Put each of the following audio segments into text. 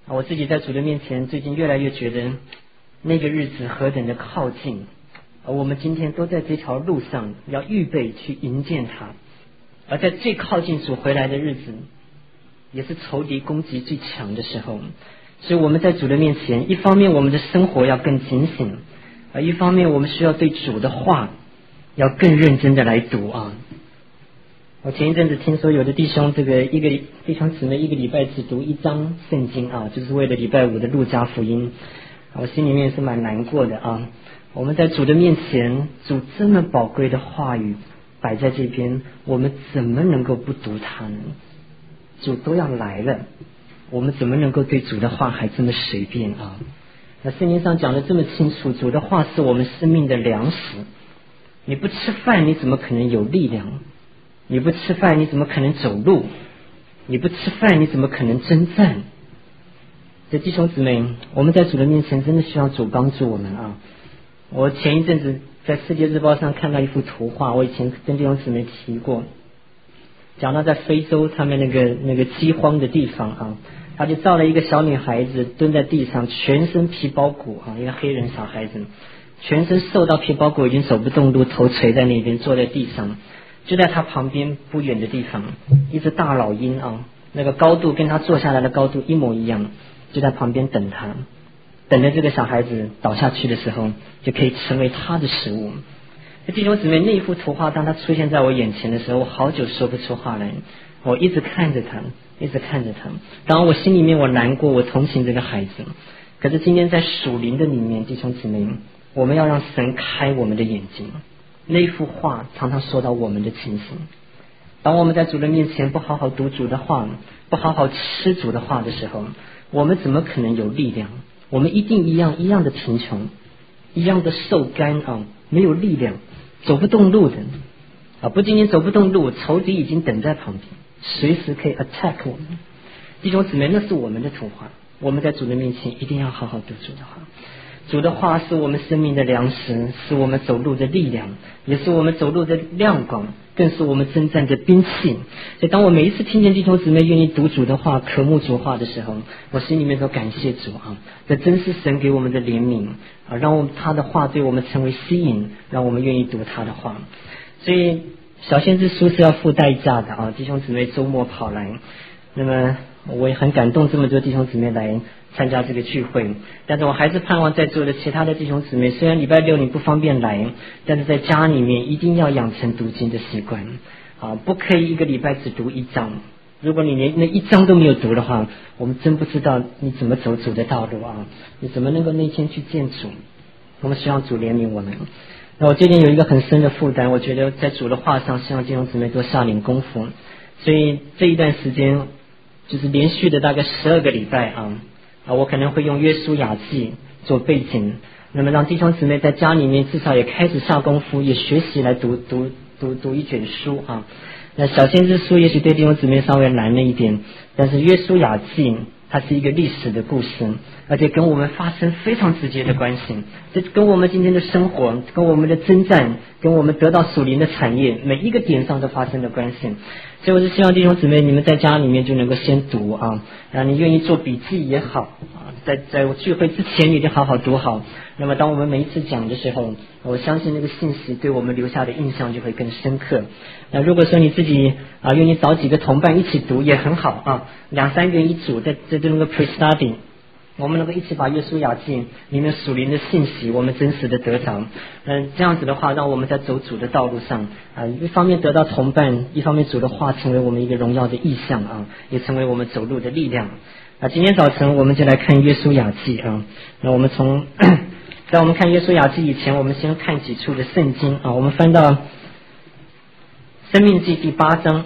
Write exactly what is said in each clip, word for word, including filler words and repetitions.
我自己在主的面前，最近越来越觉得那个日子何等的靠近，而我们今天都在这条路上，要预备去迎接他。而在最靠近主回来的日子，也是仇敌攻击最强的时候。所以我们在主的面前，一方面我们的生活要更警醒，而一方面我们需要对主的话要更认真的来读啊。我前一阵子听说有的弟兄，这个一个弟兄姊妹一个礼拜只读一章圣经啊，就是为了礼拜五的路加福音，我心里面是蛮难过的啊。我们在主的面前，主这么宝贵的话语摆在这边，我们怎么能够不读它呢？主都要来了，我们怎么能够对主的话还这么随便啊？那圣经上讲的这么清楚，主的话是我们生命的粮食。你不吃饭，你怎么可能有力量？你不吃饭，你怎么可能走路？你不吃饭，你怎么可能征战？这弟兄姊妹，我们在主的面前真的需要主帮助我们啊！我前一阵子在世界日报上看到一幅图画，我以前跟弟兄姊妹提过，讲到在非洲他们那个那个饥荒的地方啊，他就照了一个小女孩子蹲在地上，全身皮包骨啊，一个黑人小孩子，全身瘦到皮包骨，已经走不动路，头垂在那边，坐在地上。就在他旁边不远的地方，一只大老鹰啊，那个高度跟他坐下来的高度一模一样，就在旁边等他，等着这个小孩子倒下去的时候，就可以成为他的食物。弟兄姊妹，那一幅图画当他出现在我眼前的时候，我好久说不出话来，我一直看着他，一直看着他。当然我心里面我难过，我同情这个孩子。可是今天在属灵的里面，弟兄姊妹，我们要让神开我们的眼睛。那一幅画常常说到我们的情形。当我们在主的面前不好好读主的话，不好好吃主的话的时候，我们怎么可能有力量？我们一定一样一样的贫穷，一样的受干啊，没有力量，走不动路的啊！不仅仅走不动路，仇敌已经等在旁边，随时可以 attack 我们。弟兄姊妹，那是我们的图画。我们在主的面前一定要好好读主的话。主的话是我们生命的粮食，是我们走路的力量，也是我们走路的亮光，更是我们征战的兵器。所以当我每一次听见弟兄姊妹愿意读主的话，渴慕主话的时候，我心里面都感谢主啊！这真是神给我们的怜悯啊，让我们他的话对我们成为吸引，让我们愿意读他的话。所以小先知书是要付代价的啊！弟兄姊妹周末跑来，那么我也很感动，这么多弟兄姊妹来参加这个聚会，但是我还是盼望在座的其他的弟兄姊妹，虽然礼拜六你不方便来，但是在家里面一定要养成读经的习惯啊！不可以一个礼拜只读一章，如果你连那一章都没有读的话，我们真不知道你怎么走主的道路啊！你怎么能够那天去见主？我们希望主怜悯我们。那我最近有一个很深的负担，我觉得在主的话上，希望弟兄姊妹多下点功夫，所以这一段时间就是连续的大概十二个礼拜啊。啊，我可能会用约书亚记做背景，那么让弟兄姊妹在家里面至少也开始下功夫，也学习来读读读读一卷书啊。那小先知书也许对弟兄姊妹稍微难了一点，但是约书亚记它是一个历史的故事，而且跟我们发生非常直接的关系，这跟我们今天的生活，跟我们的征战，跟我们得到属灵的产业，每一个点上都发生了关系。所以我是希望弟兄姊妹你们在家里面就能够先读啊，然后你愿意做笔记也好啊，在在聚会之前你就好好读好。那么当我们每一次讲的时候，我相信那个信息对我们留下的印象就会更深刻。那如果说你自己啊愿意找几个同伴一起读也很好啊，两三个人一组，在在这个 pre-study， 我们能够一起把约书亚记里面属灵的信息我们真实的得着。嗯，这样子的话，让我们在走主的道路上啊，一方面得到同伴，一方面主的话成为我们一个荣耀的意象啊，也成为我们走路的力量啊。今天早晨我们就来看约书亚记啊。那我们从在我们看约书亚记以前，我们先看几处的圣经啊。我们翻到申命记第八章。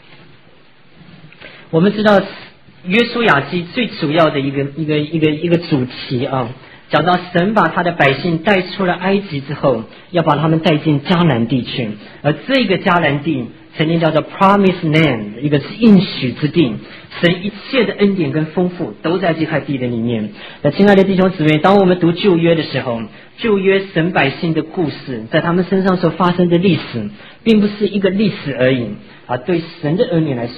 我们知道约书亚记最主要的一个一个一个一个主题啊，讲到神把他的百姓带出了埃及之后，要把他们带进迦南地去，而这个迦南地曾经叫做 Promised Land， 一个是应许之地，神一切的恩典跟丰富都在这块地的里面。那亲爱的弟兄姊妹，当我们读旧约的时候，旧约神百姓的故事，在他们身上所发生的历史，并不是一个历史而已啊，对神的儿女来说，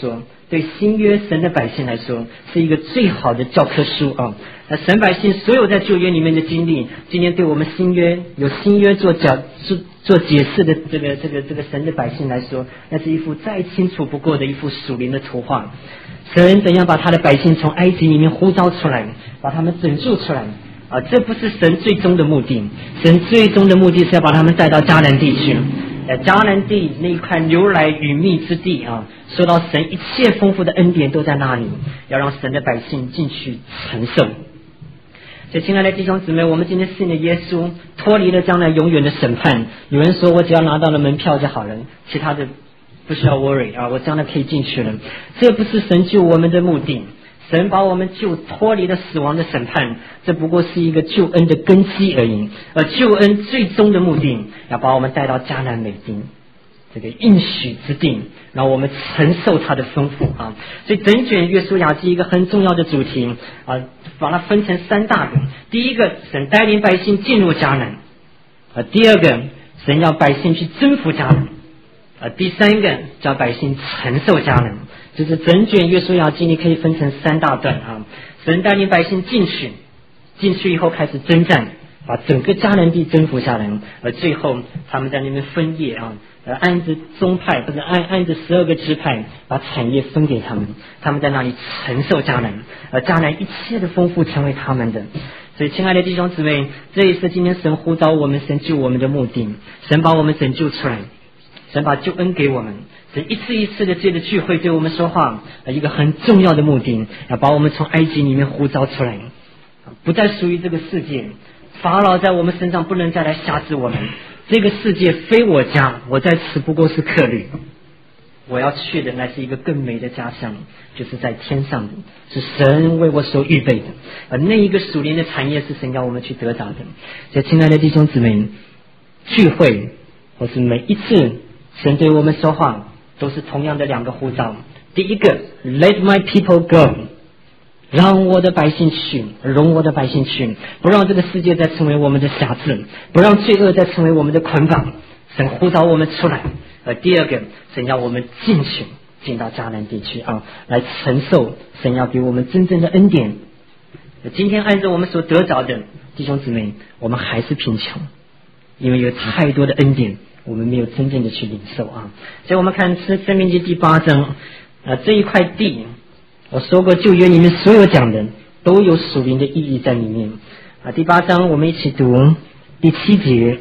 对新约神的百姓来说是一个最好的教科书啊。那神百姓所有在旧约里面的经历，今天对我们新约有新约做讲做做解释的这个这个这个神的百姓来说，那是一幅再清楚不过的一幅属灵的图画。神怎样把他的百姓从埃及里面呼召出来，把他们拯救出来啊！这不是神最终的目的，神最终的目的是要把他们带到迦南地去。呃，迦南地那一块牛奶与蜜之地啊，说到神一切丰富的恩典都在那里，要让神的百姓进去承受。所以亲爱的弟兄姊妹，我们今天信的耶稣脱离了将来永远的审判。有人说我只要拿到了门票就好了，其他的不需要 worry 啊，我将来可以进去了。这不是神救我们的目的，神把我们救脱离了死亡的审判，这不过是一个救恩的根基而已。而救恩最终的目的，要把我们带到迦南美地这个应许之地，让我们承受它的丰富啊。所以整卷约书亚记一个很重要的主题啊，把它分成三大个。第一个，神带领百姓进入迦南啊；第二个，神要百姓去征服迦南啊；第三个，叫百姓承受迦南。就是整卷约书亚记你可以分成三大段啊。神带领百姓进去，进去以后开始征战，把整个迦南地征服下来，而最后他们在那边分业啊，呃，按着宗派或者按按着十二个支派，把产业分给他们，他们在那里承受迦南，而迦南一切的丰富成为他们的。所以亲爱的弟兄姊妹，这也是今天神呼召我们、神救我们的目的。神把我们拯救出来，神把救恩给我们，神一次一次的借着聚会对我们说话，一个很重要的目的，要把我们从埃及里面呼召出来，不再属于这个世界。法老在我们身上不能再来辖制我们，这个世界非我家，我在此不过是客旅。我要去的乃是一个更美的家乡，就是在天上的，是神为我所预备的。而那一个属灵的产业是神要我们去得着的。所以亲爱的弟兄姊妹，聚会或是每一次神对我们说话，都是同样的两个呼召。第一个 Let my people go， 让我的百姓去，容我的百姓去，不让这个世界再成为我们的辖制，不让罪恶再成为我们的捆绑。神呼召我们出来。而第二个，神要我们进去，进到迦南地区啊，来承受神要给我们真正的恩典。今天按照我们所得着的，弟兄姊妹，我们还是贫穷，因为有太多的恩典我们没有真正的去领受啊。所以我们看《申命记》第八章啊，这一块地，我说过旧约里面所有讲的都有属灵的意义在里面啊。第八章我们一起读第七节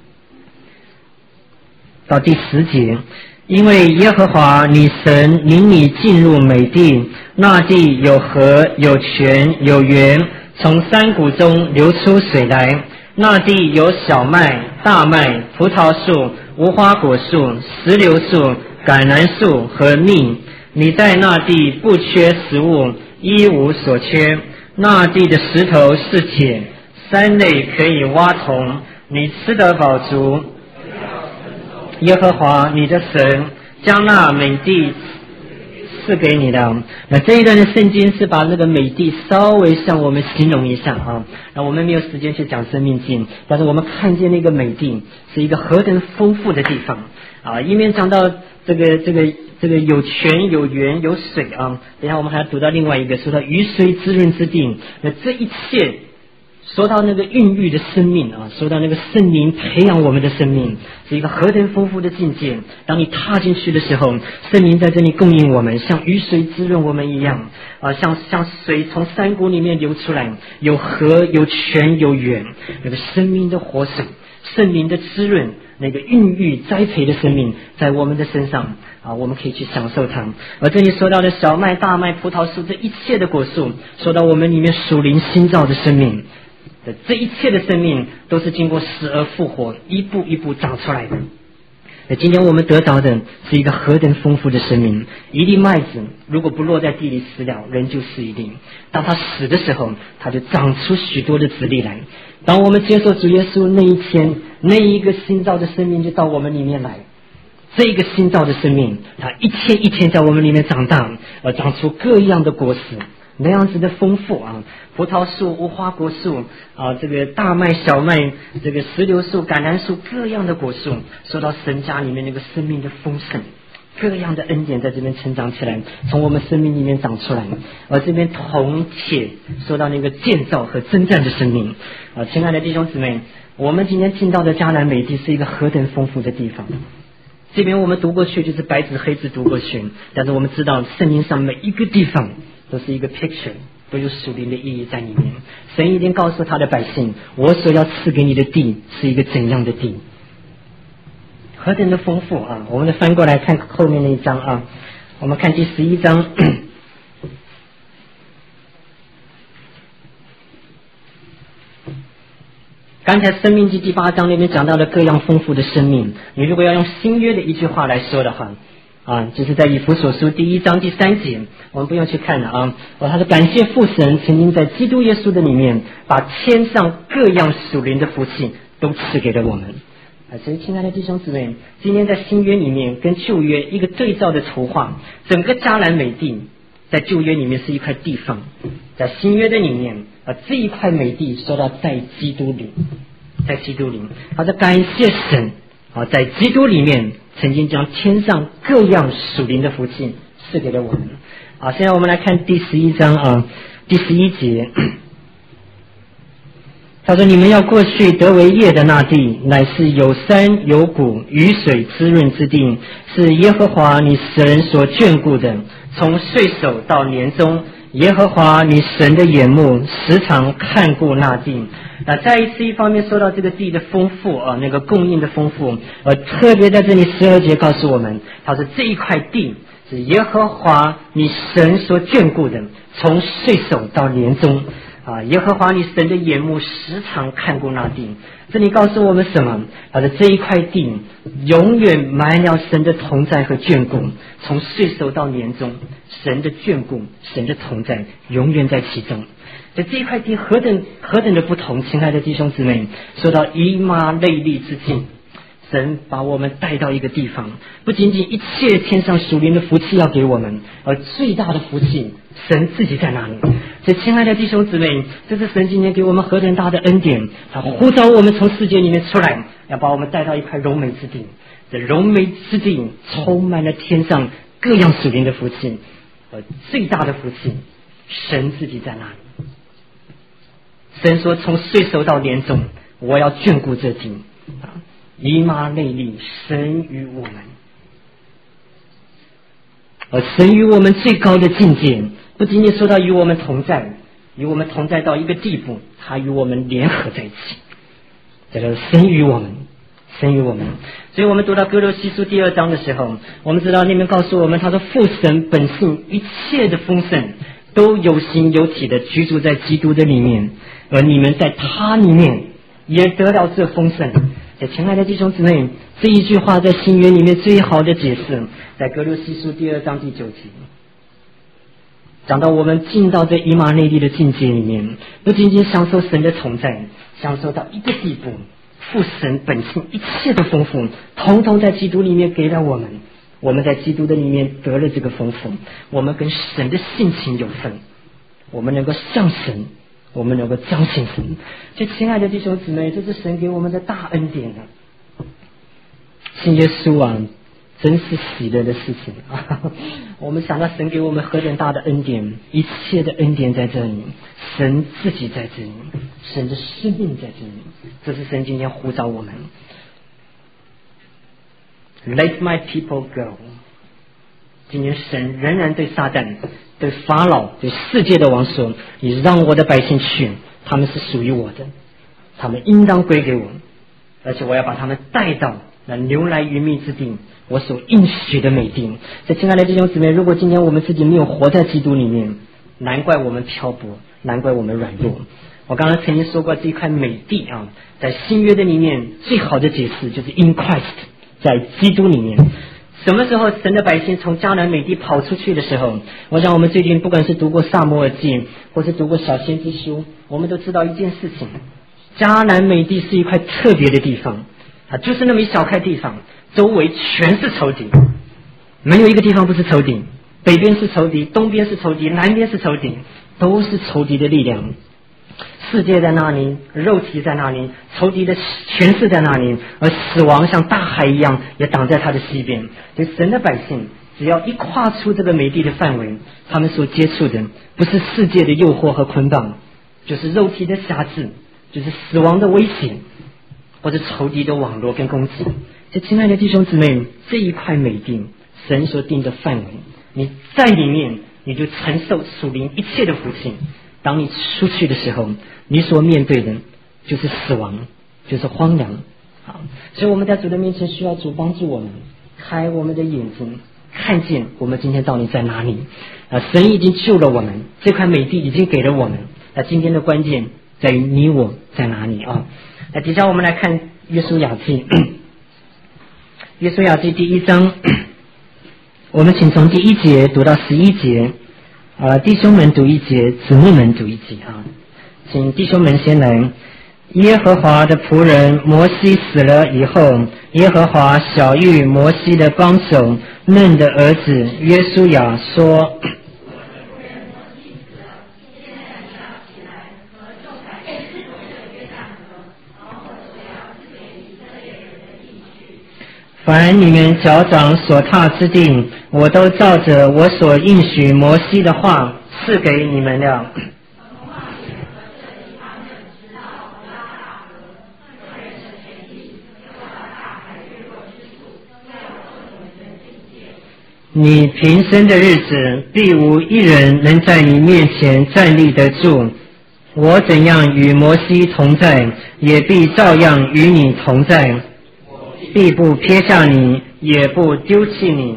到第十节。因为耶和华你神领你进入美地，那地有河有泉有源，从山谷中流出水来，那地有小麦大麦葡萄树无花果树石榴树橄榄树和蜜，你在那地不缺食物，一无所缺。那地的石头是铁，山内可以挖铜，你吃得饱足。耶和华你的神将那美地赐给你的。那这一段的圣经是把那个美地稍微向我们形容一下啊。那我们没有时间去讲生命记，但是我们看见那个美地是一个何等丰富的地方啊！一面讲到这个这个这个有泉有源有水啊，等一下我们还要读到另外一个，说到雨水滋润之地。那这一切说到那个孕育的生命啊，说到那个圣灵培养我们的生命，是一个何等丰富的境界。当你踏进去的时候，圣灵在这里供应我们，像雨水滋润我们一样啊，像像水从山谷里面流出来，有河有泉有源，那个生命的活水，圣灵的滋润，那个孕育栽培的生命在我们的身上啊，我们可以去享受它。而这里说到的小麦大麦葡萄树，这一切的果树，说到我们里面属灵新造的生命，这一切的生命都是经过死而复活，一步一步长出来的。今天我们得到的是一个何等丰富的生命。一粒麦子如果不落在地里死了，人就是一粒，当它死的时候，它就长出许多的子粒来。当我们接受主耶稣那一天，那一个新造的生命就到我们里面来。这个新造的生命，它一天一天在我们里面长大，而长出各样的果实，那样子的丰富啊！葡萄树、无花果树啊，这个大麦、小麦，这个石榴树、橄榄树，各样的果树，说到神家里面那个生命的丰盛， 各样的恩典在这边成长起来，从我们生命里面长出来。而这边铜铁说到那个建造和征战的生命啊，亲爱的弟兄姊妹，我们今天进到的迦南美地是一个何等丰富的地方。这边我们读过去就是白纸黑字读过去，但是我们知道圣经上每一个地方都是一个 picture， 都有属灵的意义在里面。神已经告诉他的百姓，我所要赐给你的地是一个怎样的地，何等的丰富啊！我们再翻过来看后面那一章啊，我们看第十一章。刚才申命记第八章那边讲到了各样丰富的生命，你如果要用新约的一句话来说的话啊，就是在以弗所书第一章第三节，我们不用去看了啊。哦，他说感谢父神曾经在基督耶稣的里面把天上各样属灵的福气都赐给了我们啊。所以亲爱的弟兄姊妹，今天在新约里面跟旧约一个对照的图画，整个迦南美地在旧约里面是一块地方，在新约的里面啊，这一块美地说到在基督里，在基督里，他说感谢神啊，在基督里面曾经将天上各样属灵的福气赐给了我们啊。现在我们来看第十一章啊，第十一节，他说你们要过去得为业的那地，乃是有山有谷雨水滋润之地，是耶和华你神所眷顾的，从岁首到年终，耶和华你神的眼目时常看顾那地。那再一次一方面说到这个地的丰富啊，那个供应的丰富，而特别在这里十二节告诉我们，他说这一块地是耶和华你神所眷顾的，从岁首到年终啊，耶和华你神的眼目时常看顾那地。这里告诉我们什么？他的这一块地永远满了神的同在和眷顾，从岁首到年终，神的眷顾神的同在永远在其中。这这一块地何等何等的不同，亲爱的弟兄姊妹，说到以马内利之境，神把我们带到一个地方，不仅仅一切天上属灵的福气要给我们，而最大的福气神自己在那里。所以亲爱的弟兄姊妹，这是神今天给我们何等大的恩典，他呼召我们从世界里面出来，要把我们带到一块荣美之地。这荣美之地充满了天上各样属灵的福气，而最大的福气神自己在那里。神说从岁首到年终，我要眷顾这地啊，以马内利，神与我们，而神与我们最高的境界，不仅仅说到与我们同在，与我们同在到一个地步，他与我们联合在一起，这个神与我们，神与我们。所以我们读到哥罗西书第二章的时候，我们知道那边告诉我们，他说父神本性一切的丰盛都有形有体的居住在基督的里面，而你们在他里面也得了这丰盛。亲爱的弟兄姊妹，这一句话在新约里面最好的解释，在哥罗西书第二章第九节，讲到我们进到这以马内利的境界里面，不仅仅享受神的同在，享受到一个地步，父神本性一切的丰富统统在基督里面给了我们，我们在基督的里面得了这个丰富，我们跟神的性情有分，我们能够像神，我们能够彰显神。所以亲爱的弟兄姊妹，这是神给我们的大恩典啊！信耶稣啊，真是喜乐的事情啊！我们想到神给我们何等大的恩典，一切的恩典在这里，神自己在这里，神的生命在这里，这是神今天呼召我们。Let my people go。今天神仍然对撒旦、对法老、对世界的王说：“你让我的百姓去，他们是属于我的，他们应当归给我，而且我要把他们带到那牛奶与蜜之地，我所应许的美地。”所以亲爱的弟兄姊妹，如果今天我们自己没有活在基督里面，难怪我们漂泊，难怪我们软弱。我刚刚曾经说过，这一块美地啊，在新约的里面最好的解释就是 in Christ， 在基督里面。什么时候神的百姓从迦南美地跑出去的时候，我想我们最近不管是读过撒母耳记或是读过小先知书，我们都知道一件事情，迦南美地是一块特别的地方啊，就是那么一小块地方，周围全是仇敌，没有一个地方不是仇敌，北边是仇敌，东边是仇敌，南边是仇敌，都是仇敌的力量。 世界在那里，肉体在那里，仇敌的权势在那里，而死亡像大海一样也挡在他的西边。所以神的百姓只要一跨出这个美地的范围，他们所接触的不是世界的诱惑和捆绑，就是肉体的辖制，就是死亡的威胁，或者仇敌的网络跟攻击。所以亲爱的弟兄姊妹，这一块美地神所定的范围，你在里面你就承受属灵一切的福气。当你出去的时候，你所面对的就是死亡，就是荒凉。好，所以我们在主的面前需要主帮助我们，开我们的眼睛，看见我们今天到底在哪里。啊，神已经救了我们，这块美地已经给了我们。那今天的关键在于你我在哪里啊？那底下我们来看约书亚记，约书亚记第一章，我们请从第一节读到十一节。啊，弟兄们读一节，姊妹们读一节啊，请弟兄们先来。耶和华的仆人摩西死了以后，耶和华晓谕摩西的帮手嫩的儿子约书亚说：凡你们脚掌所踏之地，我都照着我所应许摩西的话赐给你们了。你平生的日子，必无一人能在你面前站立得住。我怎样与摩西同在，也必照样与你同在，必不撇下你，也不丢弃你。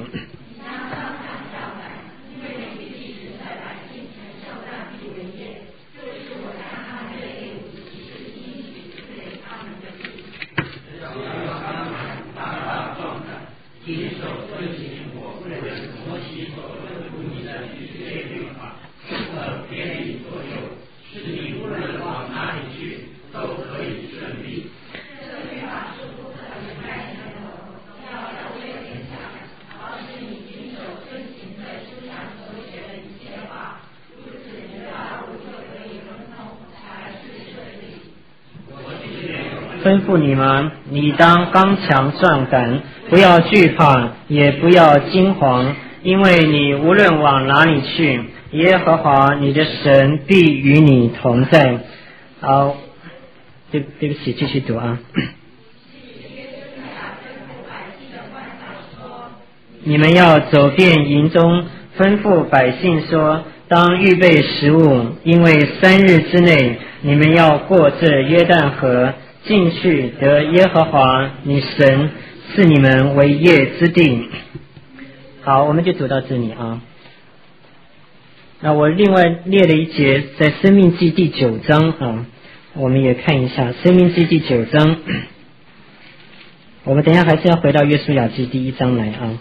吩咐你们，你当刚强壮胆，不要惧怕，也不要惊惶，因为你无论往哪里去，耶和华你的神必与你同在。好，对对不起，继续读啊。你们要走遍营中，吩咐百姓说，当预备食物，因为三日之内，你们要过这约旦河，进去得耶和华你神赐你们为业之地。好，我们就读到这里啊。那我另外列了一节，在生命记第九章啊，我们也看一下生命记第九章。我们等一下还是要回到约书亚记第一章来啊。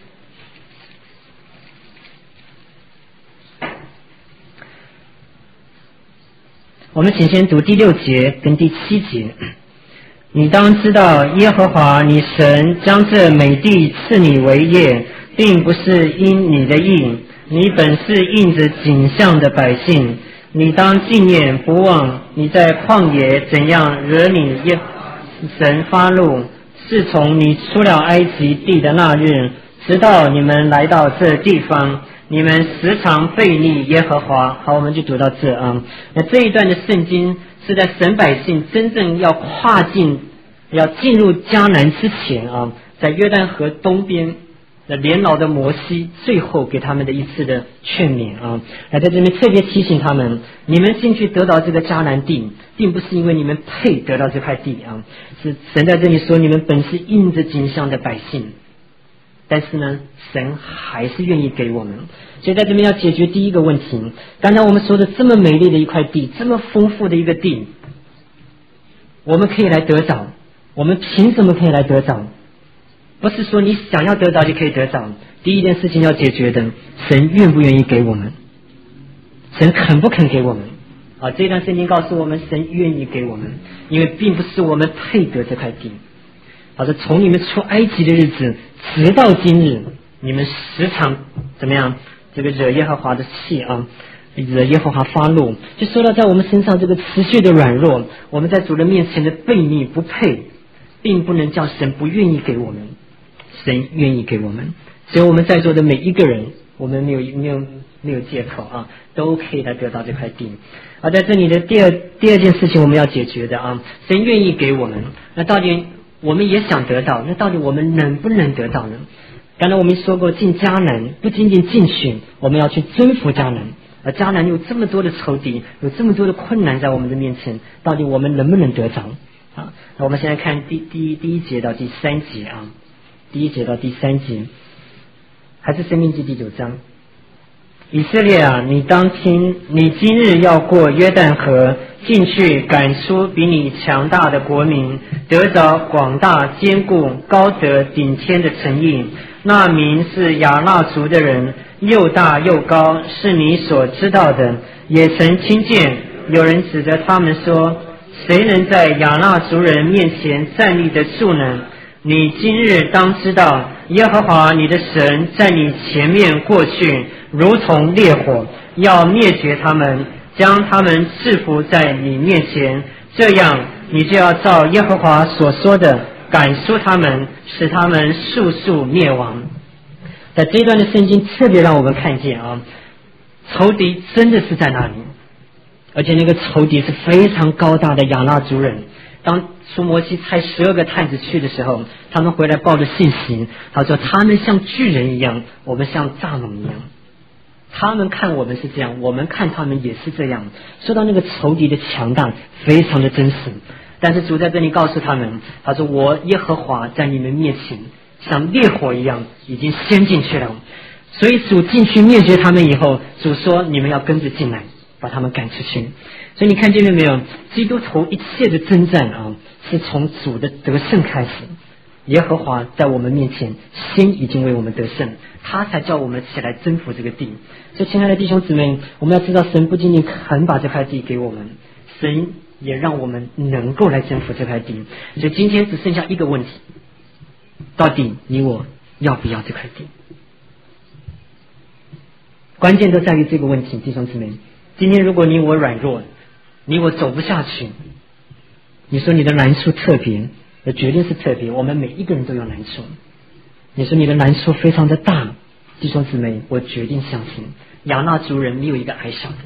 我们请先读第六节跟第七节。你当知道，耶和华你神将这美地赐你为业，并不是因你的义，你本是应着景象的百姓。你当纪念不忘你在旷野怎样惹你耶神发怒，是从你出了埃及地的那日，直到你们来到这地方，你们时常背逆耶和华。好，我们就读到这啊。那这一段的圣经是在神百姓真正要跨境、要进入迦南之前啊，在约旦河东边的年老的摩西最后给他们的一次的劝勉啊。来在这边特别提醒他们，你们进去得到这个迦南地，并不是因为你们配得到这块地啊，是神在这里说，你们本是应着景象的百姓。但是呢，神还是愿意给我们，所以在这边要解决第一个问题。刚才我们说的这么美丽的一块地，这么丰富的一个地，我们可以来得着，我们凭什么可以来得着？不是说你想要得着就可以得着。第一件事情要解决的，神愿不愿意给我们？神肯不肯给我们？啊，这段圣经告诉我们，神愿意给我们，因为并不是我们配得这块地。好的，从你们出埃及的日子直到今日，你们时常怎么样？这个惹耶和华的气啊！ 惹耶和华发怒，就说到在我们身上这个持续的软弱，我们在主的面前的悖逆不配，并不能叫神不愿意给我们，神愿意给我们。所以我们在座的每一个人，我们没有没有没有借口啊，都可以来得到这块地。而在这里的第二第二件事情我们要解决的啊，神愿意给我们，那到底我们也想得到，那到底我们能不能得到呢？刚才我们说过，进迦南不仅仅进去，我们要去征服迦南。而迦南有这么多的仇敌，有这么多的困难在我们的面前，到底我们能不能得着啊？那我们现在看第第第一节到第三节啊，第一节到第三节，还是申命记第九章。以色列啊，你当听，你今日要过约旦河，进去赶出比你强大的国民，得着广大坚固高德顶天的城邑。那民是亚衲族的人，又大又高，是你所知道的。也曾听见有人指着他们说，谁能在亚衲族人面前站立得住呢？你今日当知道，耶和华你的神在你前面过去，如同烈火，要灭绝他们，将他们制服在你面前。这样，你就要照耶和华所说的赶出他们，使他们速速灭亡。在这一段的圣经特别让我们看见啊，仇敌真的是在那里，而且那个仇敌是非常高大的亚衲族人。当出摩西差十二个探子去的时候，他们回来报着信息，他说他们像巨人一样，我们像蚱蜢一样。他们看我们是这样，我们看他们也是这样。说到那个仇敌的强大，非常的真实。但是主在这里告诉他们，他说我耶和华在你们面前像烈火一样已经先进去了。所以主进去灭绝他们以后，主说你们要跟着进来，把他们赶出去。所以你看见了没有，基督徒一切的征战啊，是从主的得胜开始。耶和华在我们面前先已经为我们得胜，他才叫我们起来征服这个地。所以亲爱的弟兄姊妹，我们要知道神不仅仅肯把这块地给我们，神也让我们能够来征服这块地。所以今天只剩下一个问题，到底你我要不要这块地？关键都在于这个问题，弟兄姊妹。今天如果你我软弱，你我走不下去，你说你的难处特别，那绝对是特别，我们每一个人都有难处。你说你的难处非常的大，弟兄姊妹，我决定相信亚衲族人没有一个矮小的，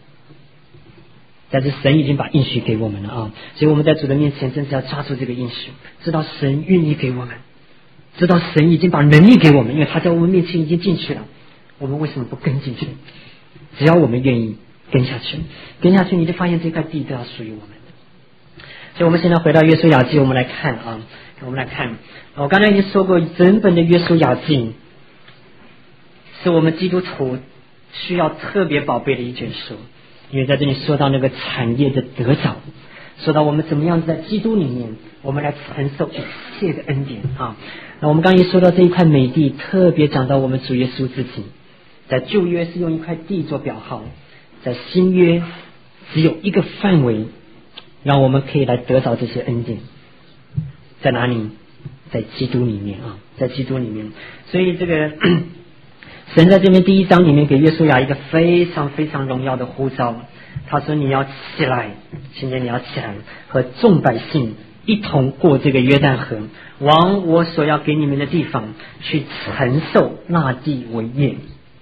但是神已经把应许给我们了啊！所以我们在主的面前真是要抓住这个应许，知道神愿意给我们，知道神已经把能力给我们，因为他在我们面前已经进去了，我们为什么不跟进去？只要我们愿意跟下去，跟下去你就发现这块地都要属于我们的。所以我们现在回到约书亚记，我们来看啊，我们来看，我刚才已经说过，整本的约书亚记是我们基督徒需要特别宝贝的一卷书，因为在这里说到那个产业的得着，说到我们怎么样在基督里面，我们来承受一切的恩典啊。那我们刚才说到这一块美地，特别讲到我们主耶稣自己，在旧约是用一块地做表号，在新约只有一个范围，让我们可以来得到这些恩典，在哪里？在基督里面啊，在基督里面。所以这个神在这边第一章里面给约书亚一个非常非常荣耀的呼召，他说你要起来，今天你要起来，和众百姓一同过这个约旦河，往我所要给你们的地方去承受那地为业。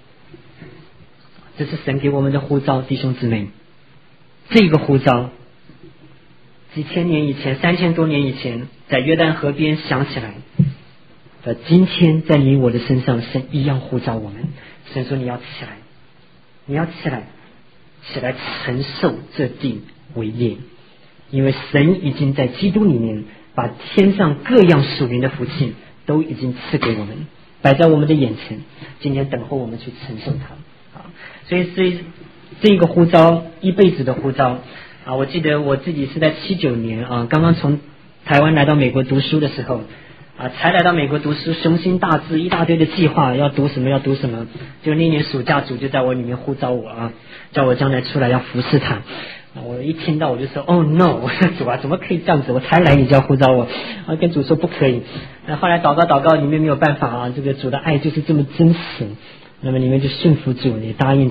这是神给我们的呼召，弟兄姊妹。这个呼召几千年以前，三千多年以前，在约旦河边想起来，在今天在你我的身上，神一样呼召我们。神说你要起来，你要起来，起来承受这地为业，因为神已经在基督里面把天上各样属灵的福气都已经赐给我们，摆在我们的眼前，今天等候我们去承受它啊。所以这这个呼召，一辈子的呼召啊！我记得我自己是在七九年啊，刚刚从台湾来到美国读书的时候啊，才来到美国读书，雄心大志，一大堆的计划，要读什么要读什么。就那年暑假，主就在我里面呼召我啊，叫我将来出来要服侍他。我一听到我就说哦 no， 我说主啊，怎么可以这样子？我才来你就要呼召我，啊，跟主说不可以。那后来祷告祷告，里面没有办法啊，这个主的爱就是这么真实。那么你们就顺服主，也答应主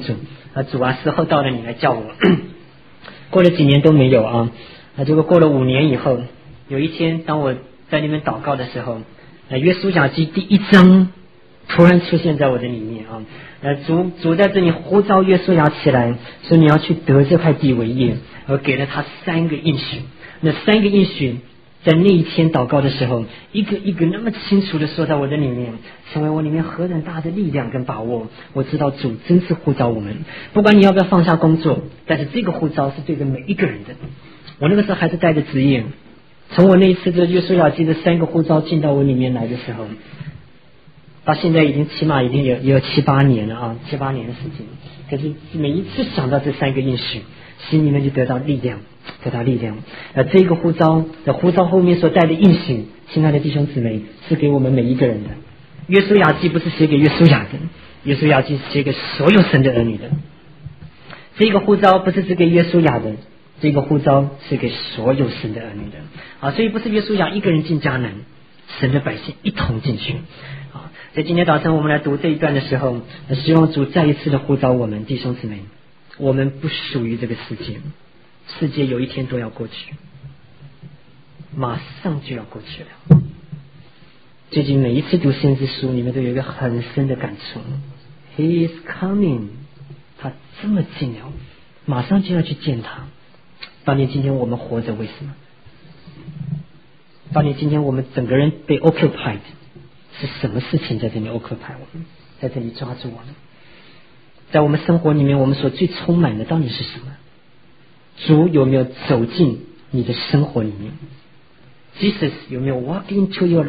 啊，主啊，时候到了，你来叫我。过了几年都没有啊，啊，结果过了五年以后，有一天当我在那边祷告的时候，呃，约书亚记第一章突然出现在我的里面啊，呃，主主在这里呼召约书亚起来，说你要去得这块地为业，而给了他三个应许，那三个应许在那一天祷告的时候，一个一个那么清楚的说在我的里面，成为我里面何等大的力量跟把握。我知道主真是呼召我们，不管你要不要放下工作，但是这个呼召是对着每一个人的。我那个时候还是带着职业，从我那一次这约书亚记的三个呼召进到我里面来的时候，到现在已经起码已经有也有七八年了啊，七八年的时间。可是每一次想到这三个应许，心里面就得到力量，得到力量。呃，这个呼召的呼召后面所带的应许，亲爱的弟兄姊妹，是给我们每一个人的。约书亚记不是写给约书亚的，约书亚记是写给所有神的儿女的。这个呼召不是只给约书亚的，这个呼召是给所有神的儿女的啊，所以不是约书亚一个人进迦南，神的百姓一同进去啊。在今天早晨我们来读这一段的时候，希望主再一次的呼召我们弟兄姊妹，我们不属于这个世界，世界有一天都要过去，马上就要过去了。最近每一次读先知书，你们都有一个很深的感触， He is coming， 他这么近了，马上就要去见他。当年今天我们活着为什么？当年今天我们整个人被 occupied， 是什么事情在这里 occupy 我们，在这里抓住我们？在我们生活里面，我们所最充满的到底是什么？主有没有走进你的生活里面？ Jesus 有没有 walk into your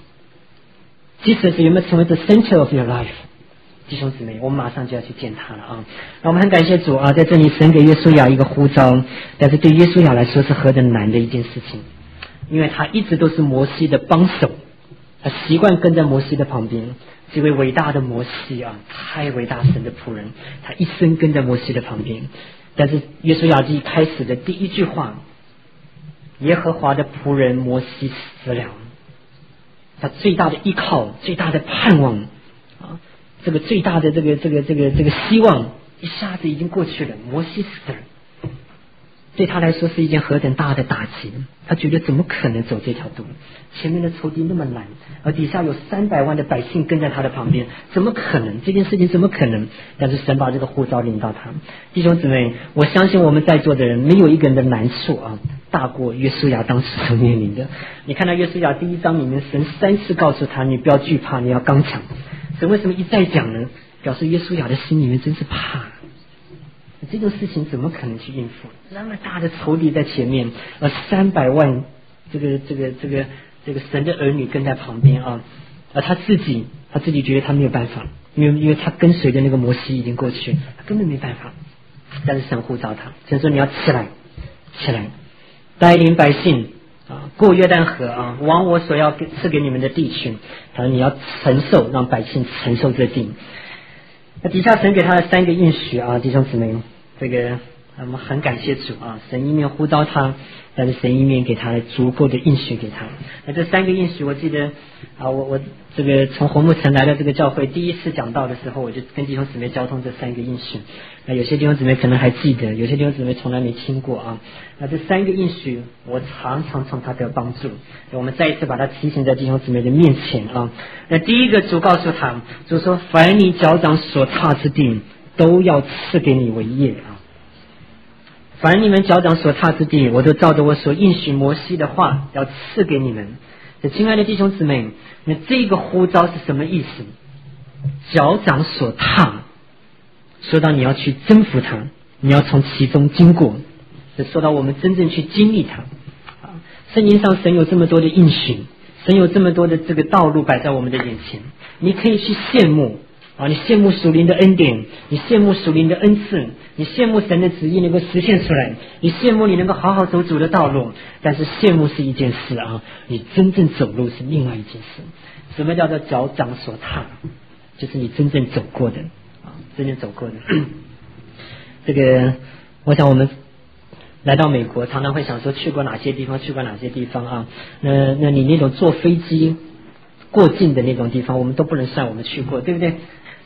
life？Jesus 有没有成为 the center of your life？ 弟兄姊妹，我们马上就要去见他了啊！那我们很感谢主啊，在这里神给约书亚一个呼召，但是对约书亚来说是何等难的一件事情，因为他一直都是摩西的帮手，他习惯跟在摩西的旁边。这位伟大的摩西啊，太伟大神的仆人，他一生跟在摩西的旁边。但是约书亚记开始的第一句话，耶和华的仆人摩西死了。他最大的依靠，最大的盼望啊，这个最大的这个这个这个这个希望，一下子已经过去了。摩西死了，对他来说是一件何等大的打击。他觉得怎么可能走这条路？前面的仇敌那么难，而底下有三百万的百姓跟在他的旁边，怎么可能？这件事情怎么可能？但是神把这个呼召领到他。弟兄姊妹，我相信我们在座的人没有一个人的难处啊大过约书亚当时所面临的。你看到约书亚第一章里面，神三次告诉他，你不要惧怕，你要刚强。神为什么一再讲呢？表示约书亚的心里面真是怕。这种事情怎么可能去应付？那么大的仇敌在前面，呃，三百万这个这个这个这个神的儿女跟在旁边啊，而他自己他自己觉得他没有办法，因为因为他跟随的那个摩西已经过去，他根本没办法。但是神呼召他，神说你要起来，起来，带领百姓啊过约旦河啊，往我所要赐给你们的地区。他说你要承受，让百姓承受这地。那底下神给他的三个应许啊，弟兄姊妹，这个我们很感谢主啊！神一面呼召他，但是神一面给他足够的应许给他。那这三个应许，我记得啊，我我这个从红木城来到这个教会，第一次讲道的时候，我就跟弟兄姊妹交通这三个应许。那有些弟兄姊妹可能还记得，有些弟兄姊妹从来没听过啊。那这三个应许，我常常从他得帮助。我们再一次把它提醒在弟兄姊妹的面前啊。那第一个，主告诉他，主说：“凡你脚掌所踏之地，都要赐给你为业啊。凡你们脚掌所踏之地，我都照着我所应许摩西的话，要赐给你们。”亲爱的弟兄姊妹，那这个呼召是什么意思？脚掌所踏，说到你要去征服它，你要从其中经过，说到我们真正去经历它。圣经上神有这么多的应许，神有这么多的这个道路摆在我们的眼前，你可以去羡慕啊，你羡慕属灵的恩典，你羡慕属灵的恩赐，你羡慕神的旨意能够实现出来，你羡慕你能够好好走主的道路。但是羡慕是一件事啊，你真正走路是另外一件事。什么叫做脚掌所踏？就是你真正走过的啊，真正走过的。这个，我想我们来到美国，常常会想说去过哪些地方，去过哪些地方啊？那那你那种坐飞机过境的那种地方，我们都不能算我们去过，对不对？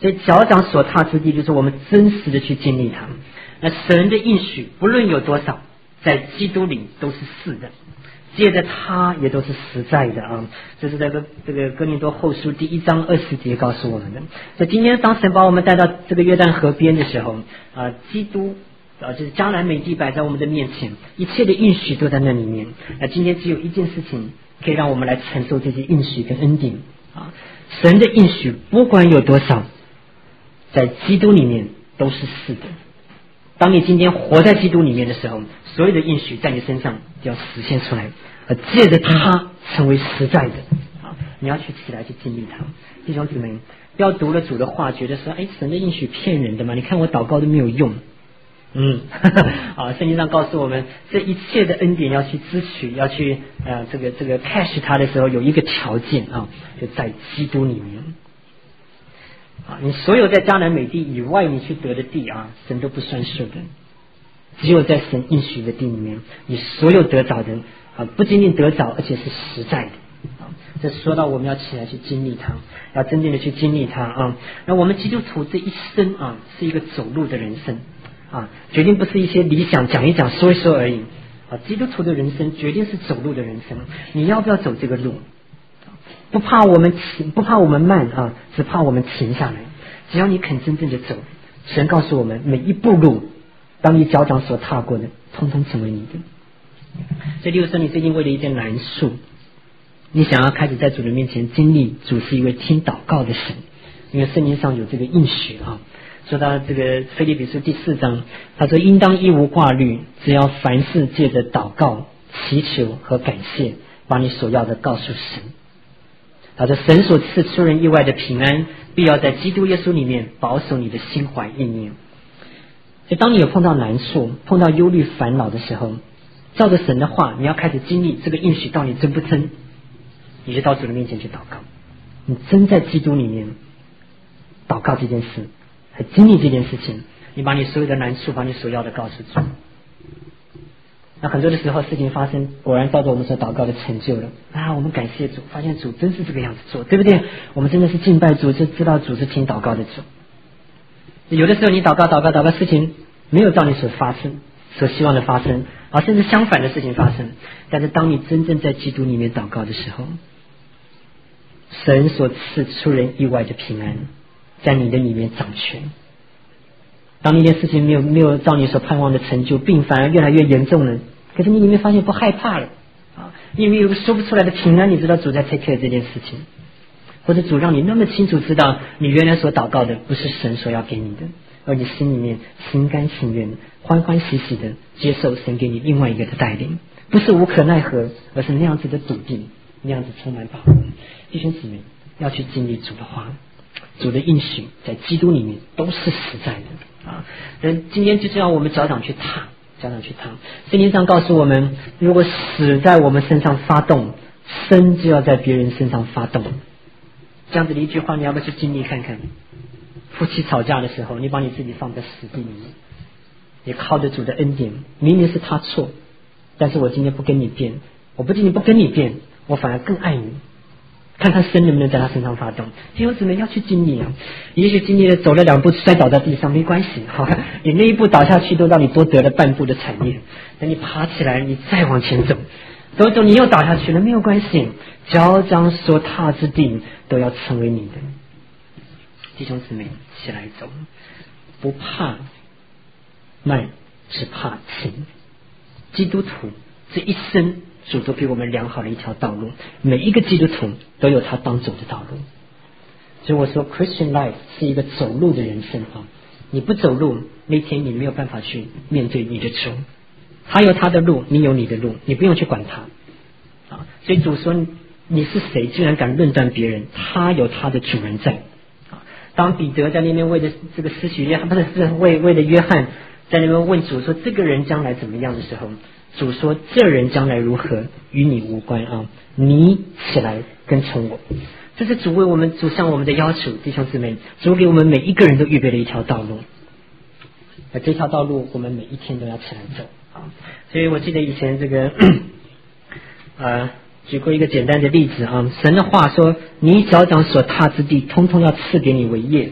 所以脚掌所踏之地，就是我们真实的去经历它。那神的应许不论有多少，在基督里都是是的，借着他也都是实在的啊。这是这个这个哥林多后书第一章二十节告诉我们的。所以今天当神把我们带到这个约旦河边的时候啊，基督啊就是迦南美地摆在我们的面前，一切的应许都在那里面。那今天只有一件事情可以让我们来承受这些应许跟恩典啊，神的应许不管有多少，在基督里面都是是的。当你今天活在基督里面的时候，所有的应许在你身上就要实现出来，而借着它成为实在的啊！你要去起来去经历它。弟兄姊妹，不要读了主的话觉得说，哎，神的应许骗人的嘛，你看我祷告都没有用。嗯，啊，圣经上告诉我们，这一切的恩典要去支取，要去呃这个这个 catch 它的时候，有一个条件啊，就在基督里面。啊，你所有在迦南美地以外你去得的地啊，神都不算数的。只有在神应许的地里面，你所有得着的啊，不仅仅得着，而且是实在的啊。这说到我们要起来去经历它，要真正的去经历它啊。那我们基督徒这一生啊，是一个走路的人生啊，决定不是一些理想讲一讲说一说而已啊。基督徒的人生决定是走路的人生，你要不要走这个路？不怕我们停，不怕我们慢啊，只怕我们停下来。只要你肯真正的走，神告诉我们，每一步路，当你脚掌所踏过的，通通成为你的。所以，例如说，你最近为了一件难处，你想要开始在主的面前经历主是一位听祷告的神，因为圣经上有这个应许啊。说到这个腓立比书第四章，他说：“应当一无挂虑，只要凡事借着祷告、祈求和感谢，把你所要的告诉神。”他说：“神所赐出人意外的平安，必要在基督耶稣里面保守你的心怀意念。”所以，当你有碰到难处、碰到忧虑、烦恼的时候，照着神的话，你要开始经历这个应许到底真不真，你就到主的面前去祷告。你真在基督里面祷告这件事，还经历这件事情，你把你所有的难处，把你所要的告诉主。那很多的时候事情发生，果然照着我们所祷告的成就了啊！我们感谢主，发现主真是这个样子做，对不对？我们真的是敬拜主，就知道主是听祷告的主。有的时候你祷告祷告祷告，事情没有照你所发生、所希望的发生啊，甚至相反的事情发生。但是当你真正在基督里面祷告的时候，神所赐出人意外的平安，在你的里面掌权。当那件事情没有没有照你所盼望的成就，病反而越来越严重了，可是你里面发现不害怕了啊，因为有个说不出来的平安，你知道主在 take care 这件事情，或者主让你那么清楚知道，你原来所祷告的不是神所要给你的，而你心里面心甘情愿、欢欢喜喜的接受神给你另外一个的带领，不是无可奈何，而是那样子的笃定，那样子充满把握。弟兄姊妹，要去经历主的话，主的应许在基督里面都是实在的啊！人今天就是要我们脚掌去踏，脚掌去踏。圣经上告诉我们，如果死在我们身上发动，生就要在别人身上发动。这样子的一句话，你要不要去经历看看？夫妻吵架的时候，你把你自己放在死地里面，也靠着主的恩典，明明是他错，但是我今天不跟你辩，我不仅仅不跟你辩，我反而更爱你。看看生能不能在他身上发动。弟兄姊妹要去经历啊，也许经历了走了两步摔倒在地上没关系，好，你那一步倒下去都让你多得了半步的产业，等你爬起来你再往前走，走走你又倒下去了没有关系，脚掌所踏之地都要成为你的。弟兄姊妹起来走，不怕慢，只怕停。基督徒这一生主都给我们量好了一条道路，每一个基督徒都有他当走的道路。所以我说 Christian life 是一个走路的人生啊！你不走路，那天你没有办法去面对你的主。他有他的路，你有你的路，你不用去管他啊！所以主说你是谁，居然敢论断别人？他有他的主人在啊！当彼得在那边为了这个施洗约翰，不是是为为了约翰在那边问主说这个人将来怎么样的时候，主说这人将来如何与你无关啊！你起来跟从我。这是主为我们主向我们的要求，弟兄姊妹，主给我们每一个人都预备了一条道路，而这条道路我们每一天都要起来走啊！所以我记得以前这个呃举过一个简单的例子啊，神的话说，你脚掌所踏之地通通要赐给你为业，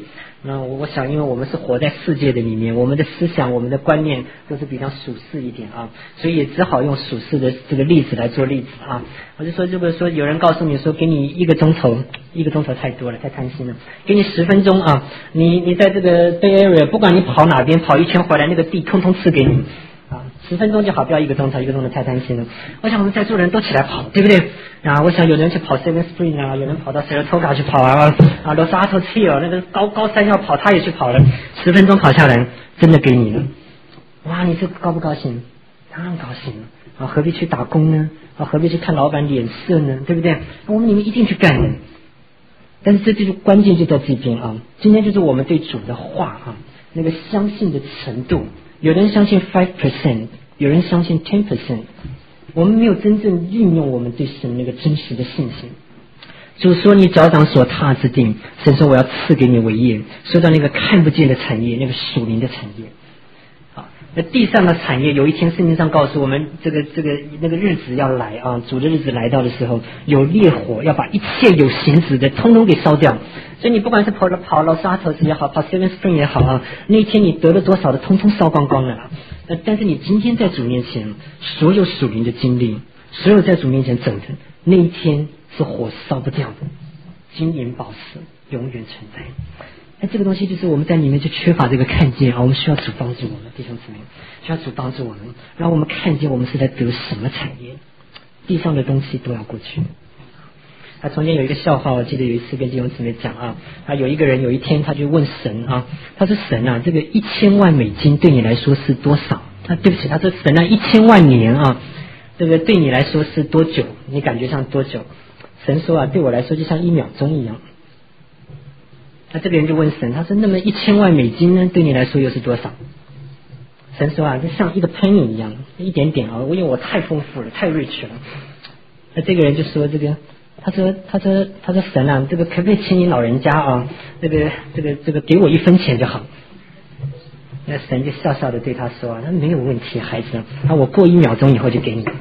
那我我想，因为我们是活在世界的里面，我们的思想、我们的观念都是比较属世一点啊，所以也只好用属世的这个例子来做例子啊。我就说，如果说有人告诉你说，给你一个钟头，一个钟头太多了，太贪心了，给你十分钟啊，你你在这个 Bay Area， 不管你跑哪边，跑一圈回来，那个地通通赐给你啊，十分钟就好，不要一个钟头，一个钟头太贪心了。我想我们在座的人都起来跑，对不对？啊，我想有人去跑 Seven Spring 啊，有人跑到 Saratoga 去跑啊，啊 Los Altos Hill 那个高高山要跑，他也去跑了，十分钟跑下来，真的给你了。哇，你这高不高兴？当然高兴了啊！何必去打工呢？啊，何必去看老板脸色呢？对不对？我们你们一定去干的。但是这就是关键就在这边啊！今天就是我们对主的话啊，那个相信的程度，有人相信 five percent， 有人相信 ten percent。我们没有真正运用我们对神那个真实的信心。主说你脚掌所踏之地，神说我要赐给你为业。说到那个看不见的产业，那个属灵的产业。好，那地上的产业，有一天圣经上告诉我们，这个这个那个日子要来啊，主的日子来到的时候，有烈火要把一切有形质的通通给烧掉。所以你不管是跑了跑了沙头也好，跑 Seven Spring 也好啊，那一天你得了多少的，通通烧光光了。呃，但是你今天在主面前，所有属灵的经历，所有在主面前整的那一天是火烧不掉的，金银宝石永远存在。那这个东西就是我们在里面就缺乏这个看见啊，我们需要主帮助我们，弟兄姊妹，需要主帮助我们，让我们看见我们是在得什么产业，地上的东西都要过去。他中间有一个笑话，我记得有一次跟弟兄姊妹讲啊，啊有一个人有一天他就问神啊，他说神啊，这个一千万美金对你来说是多少？啊对不起，他说神啊，一千万年啊，这个对你来说是多久？你感觉像多久？神说啊，对我来说就像一秒钟一样。那这个人就问神，他说那么一千万美金呢，对你来说又是多少？神说啊，就像一个 penny 一样，一点点啊，因为我太丰富了，太 rich 了。那这个人就说这个。他说：“他说，他说神啊，这个可不可以请你老人家啊，这个这个这个给我一分钱就好。”那神就笑笑的对他说：“那没有问题，孩子，那我过一秒钟以后就给你。”